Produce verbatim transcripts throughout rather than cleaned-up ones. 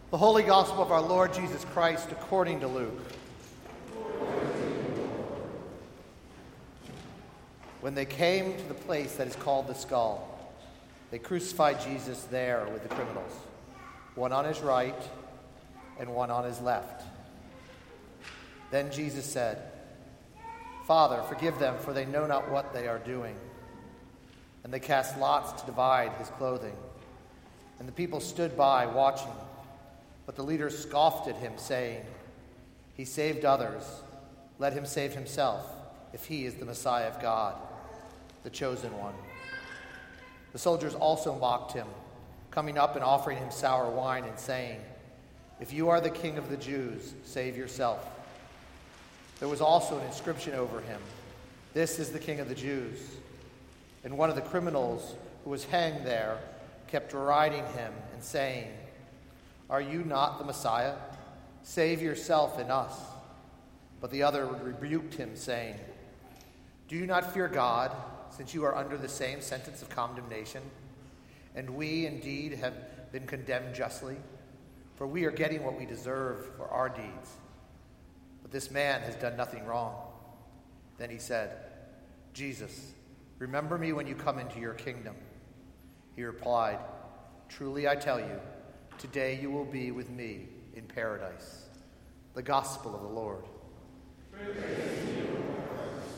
The Holy Gospel of our Lord Jesus Christ according to Luke. When they came to the place that is called the Skull, they crucified Jesus there with the criminals, one on his right and one on his left. Then Jesus said, "Father, forgive them, for they know not what they are doing." And they cast lots to divide his clothing. And the people stood by, watching. But the leaders scoffed at him, saying, "He saved others. Let him save himself, if he is the Messiah of God, the chosen one." The soldiers also mocked him, coming up and offering him sour wine and saying, "If you are the king of the Jews, save yourself." There was also an inscription over him, "This is the King of the Jews." And one of the criminals who was hanged there kept deriding him and saying, "Are you not the Messiah? Save yourself and us." But the other rebuked him, saying, "Do you not fear God, since you are under the same sentence of condemnation? And we indeed have been condemned justly, for we are getting what we deserve for our deeds. But this man has done nothing wrong." Then he said, "Jesus, remember me when you come into your kingdom." He replied, "Truly I tell you, today you will be with me in paradise." The Gospel of the Lord. Praise to you, Lord Christ.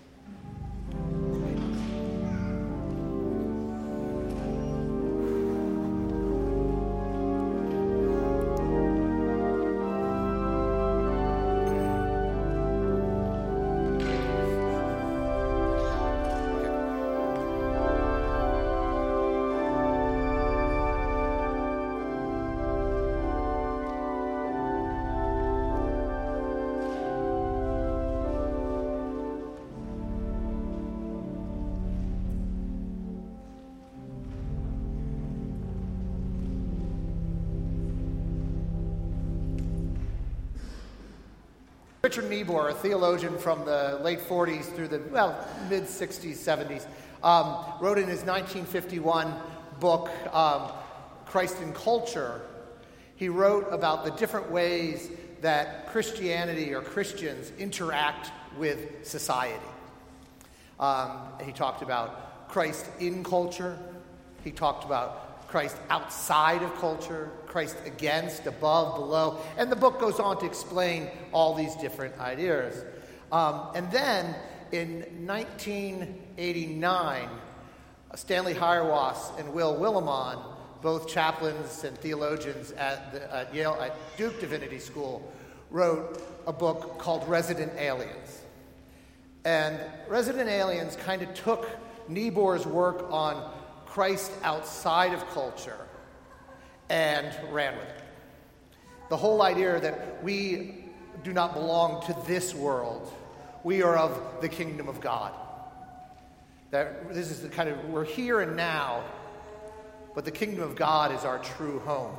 Richard Niebuhr, a theologian from the late forties through the, well, mid-sixties, seventies, um, wrote in his nineteen fifty-one book, um, Christ in Culture, he wrote about the different ways that Christianity or Christians interact with society. Um, he talked about Christ in culture. He talked about Christ outside of culture, Christ against, above, below. And the book goes on to explain all these different ideas. Um, and then in nineteen eighty-nine, Stanley Hauerwas and Will Willimon, both chaplains and theologians at, the, at Yale, at Duke Divinity School, wrote a book called Resident Aliens. And Resident Aliens kind of took Niebuhr's work on Christ outside of culture and ran with it. The whole idea that we do not belong to this world. We are of the kingdom of God. That this is the kind of, we're here and now, but the kingdom of God is our true home.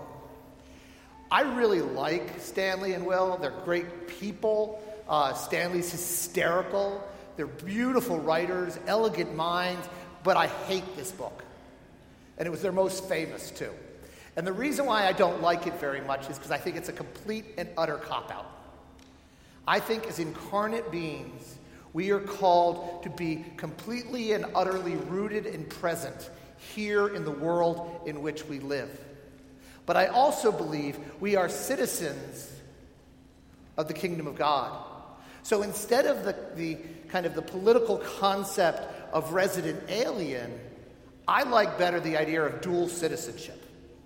I really like Stanley and Will. They're great people. Uh, Stanley's hysterical. They're beautiful writers, elegant minds, but I hate this book. And it was their most famous, too. And the reason why I don't like it very much is because I think it's a complete and utter cop-out. I think as incarnate beings, we are called to be completely and utterly rooted and present here in the world in which we live. But I also believe we are citizens of the kingdom of God. So instead of the, the kind of the political concept of resident alien, I like better the idea of dual citizenship.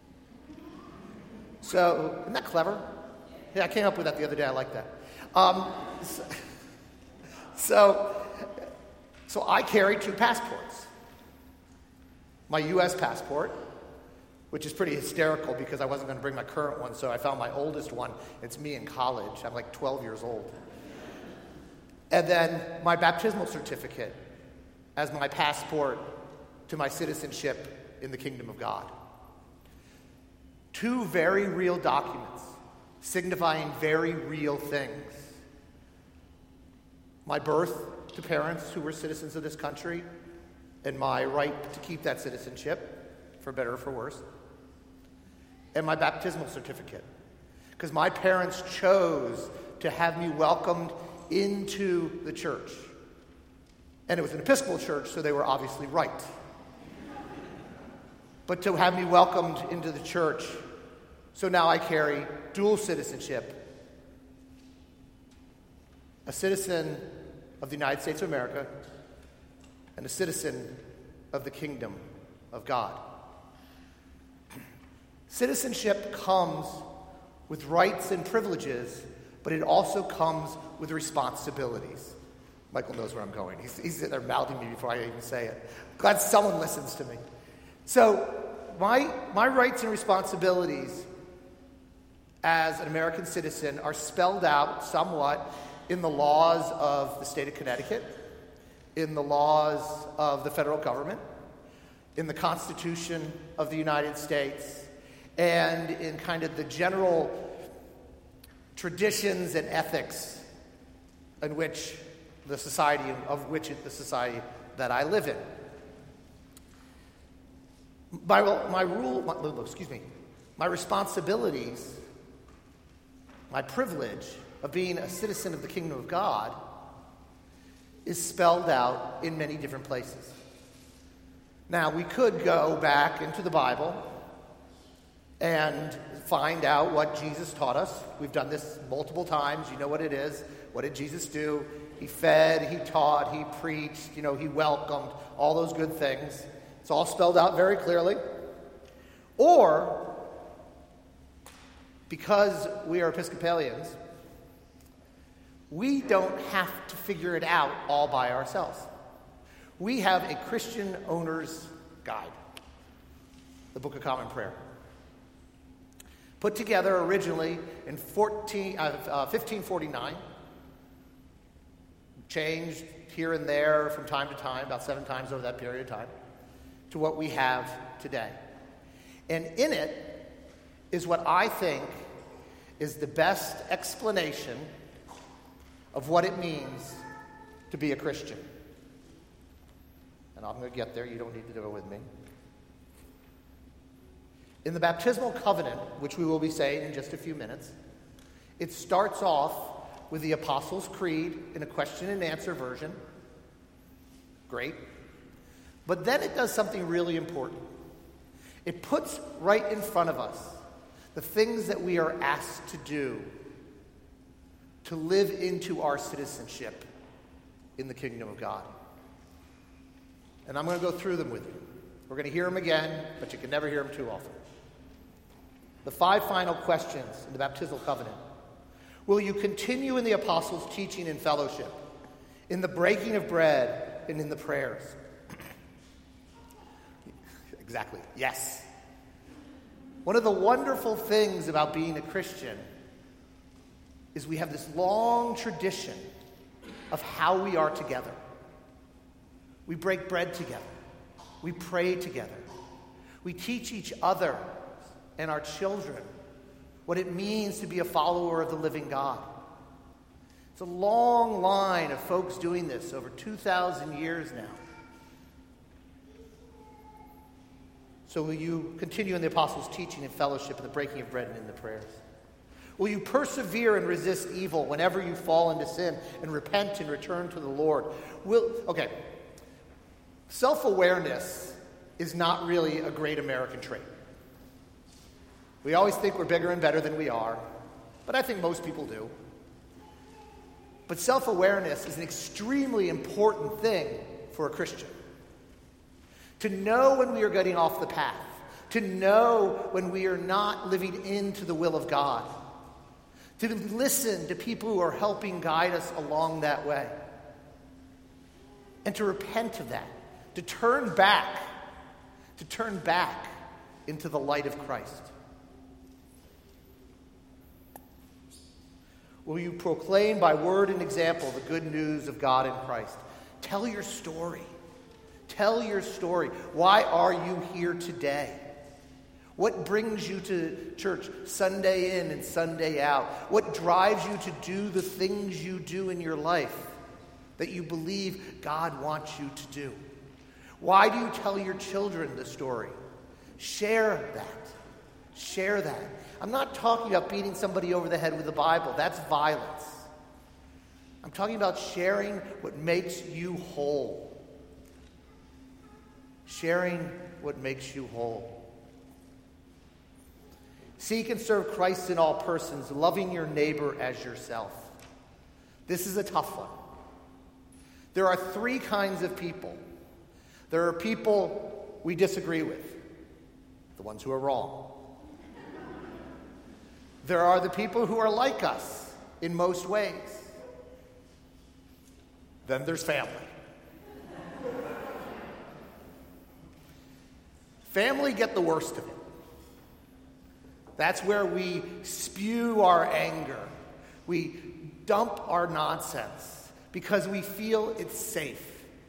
So, isn't that clever? Yeah, I came up with that the other day. I like that. Um, so, so, so I carry two passports. My U S passport, which is pretty hysterical because I wasn't going to bring my current one, so I found my oldest one. It's me in college. I'm like twelve years old. And then my baptismal certificate as my passport to my citizenship in the kingdom of God. Two very real documents signifying very real things. My birth to parents who were citizens of this country and my right to keep that citizenship, for better or for worse. And my baptismal certificate, because my parents chose to have me welcomed into the church. And it was an Episcopal church, so they were obviously right. But to have me welcomed into the church, so now I carry dual citizenship. A citizen of the United States of America and a citizen of the kingdom of God. Citizenship comes with rights and privileges, but it also comes with responsibilities. Michael knows where I'm going. He's, he's sitting there mouthing me before I even say it. Glad someone listens to me. So my, my rights and responsibilities as an American citizen are spelled out somewhat in the laws of the state of Connecticut, in the laws of the federal government, in the Constitution of the United States, and in kind of the general traditions and ethics in which the society of which the society that I live in. My, my rule, my, excuse me, my responsibilities, my privilege of being a citizen of the kingdom of God is spelled out in many different places. Now, we could go back into the Bible and find out what Jesus taught us. We've done this multiple times. You know what it is. What did Jesus do? He fed, he taught, he preached, you know, he welcomed, all those good things. It's all spelled out very clearly. Or, because we are Episcopalians, we don't have to figure it out all by ourselves. We have a Christian owner's guide, the Book of Common Prayer, put together originally in fourteen, uh, uh, fifteen forty-nine, changed here and there from time to time, about seven times over that period of time, to what we have today. And in it is what I think is the best explanation of what it means to be a Christian. And I'm going to get there. You don't need to do it with me. In the baptismal covenant, which we will be saying in just a few minutes, it starts off with the Apostles' Creed in a question and answer version. Great. But then it does something really important. It puts right in front of us the things that we are asked to do to live into our citizenship in the kingdom of God. And I'm going to go through them with you. We're going to hear them again, but you can never hear them too often. The five final questions in the baptismal covenant. Will you continue in the apostles' teaching and fellowship, in the breaking of bread, and in the prayers? Exactly, yes. One of the wonderful things about being a Christian is we have this long tradition of how we are together. We break bread together. We pray together. We teach each other and our children what it means to be a follower of the living God. It's a long line of folks doing this over two thousand years now. So will you continue in the apostles' teaching and fellowship and the breaking of bread and in the prayers? Will you persevere and resist evil whenever you fall into sin and repent and return to the Lord? Will, okay, self-awareness is not really a great American trait. We always think we're bigger and better than we are, but I think most people do. But self-awareness is an extremely important thing for a Christian. To know when we are getting off the path, to know when we are not living into the will of God, to listen to people who are helping guide us along that way, and to repent of that, to turn back, to turn back into the light of Christ. Will you proclaim by word and example the good news of God in Christ? Tell your story. Tell your story. Why are you here today? What brings you to church Sunday in and Sunday out? What drives you to do the things you do in your life that you believe God wants you to do? Why do you tell your children the story? Share that. Share that. I'm not talking about beating somebody over the head with the Bible. That's violence. I'm talking about sharing what makes you whole. Sharing what makes you whole. Seek and serve Christ in all persons, loving your neighbor as yourself. This is a tough one. There are three kinds of people. There are people we disagree with, the ones who are wrong. There are the people who are like us in most ways. Then there's family. Family get the worst of it. That's where we spew our anger. We dump our nonsense because we feel it's safe.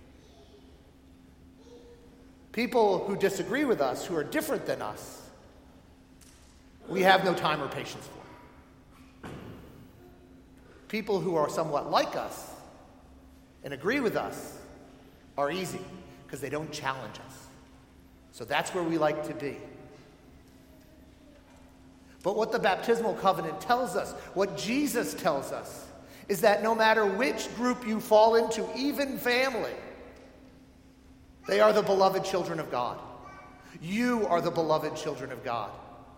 People who disagree with us, who are different than us, we have no time or patience for. People who are somewhat like us and agree with us are easy because they don't challenge us. So that's where we like to be. But what the baptismal covenant tells us, what Jesus tells us, is that no matter which group you fall into, even family, they are the beloved children of God. You are the beloved children of God.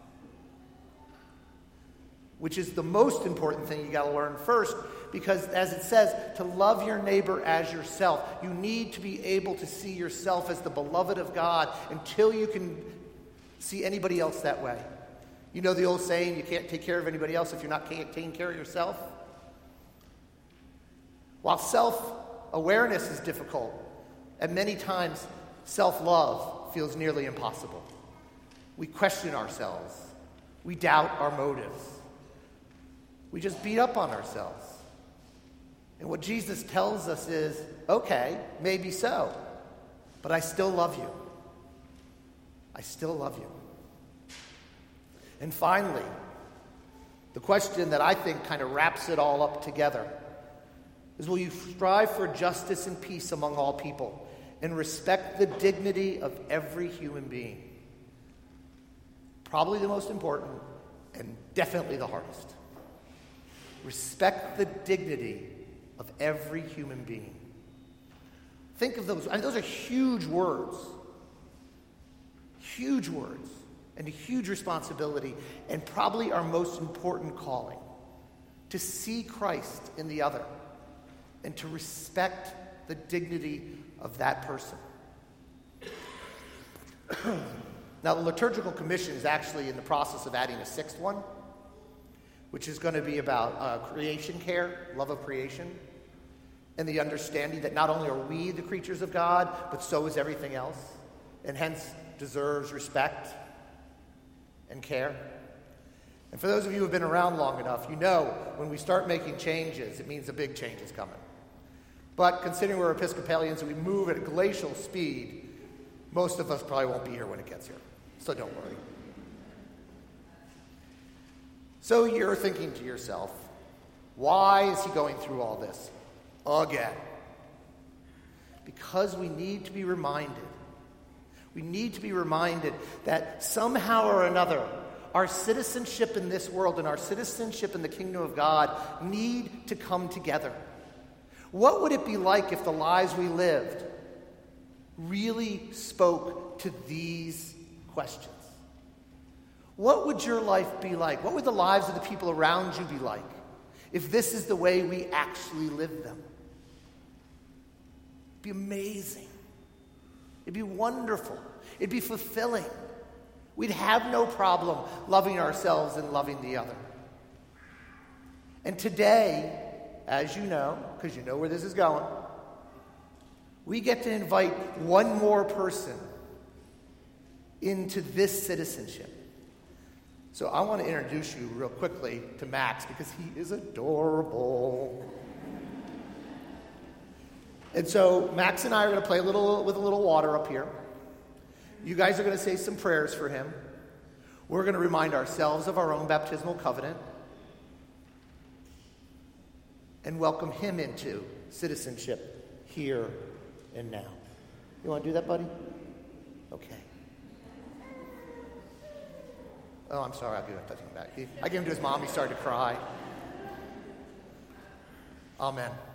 Which is the most important thing you got to learn first, because as it says, to love your neighbor as yourself, you need to be able to see yourself as the beloved of God until you can see anybody else that way. You know the old saying, you can't take care of anybody else if you're not taking care of yourself? While self-awareness is difficult, and many times self-love feels nearly impossible. We question ourselves. We doubt our motives. We just beat up on ourselves. And what Jesus tells us is, okay, maybe so, but I still love you. I still love you. And finally, the question that I think kind of wraps it all up together is, will you strive for justice and peace among all people and respect the dignity of every human being? Probably the most important and definitely the hardest. Respect the dignity of every human being. Think of those. I mean, those are huge words. Huge words. And a huge responsibility, and probably our most important calling. To see Christ in the other, and to respect the dignity of that person. Now, the Liturgical Commission is actually in the process of adding a sixth one, which is going to be about uh, creation care, love of creation, and the understanding that not only are we the creatures of God, but so is everything else, and hence deserves respect and care. And for those of you who have been around long enough, you know when we start making changes, it means a big change is coming. But considering we're Episcopalians and we move at a glacial speed, most of us probably won't be here when it gets here. So don't worry. So you're thinking to yourself, why is he going through all this again? Because we need to be reminded. We need to be reminded that somehow or another, our citizenship in this world and our citizenship in the kingdom of God need to come together. What would it be like if the lives we lived really spoke to these questions? What would your life be like? What would the lives of the people around you be like if this is the way we actually live them? It'd be amazing. It'd be wonderful. It'd be fulfilling. We'd have no problem loving ourselves and loving the other. And today, as you know, because you know where this is going, we get to invite one more person into this citizenship. So I want to introduce you real quickly to Max because he is adorable. And so Max and I are going to play a little with a little water up here. You guys are going to say some prayers for him. We're going to remind ourselves of our own baptismal covenant and welcome him into citizenship here and now. You want to do that, buddy? Okay. Oh, I'm sorry, I'll give it back. He, I gave him to his mom. He started to cry. Amen.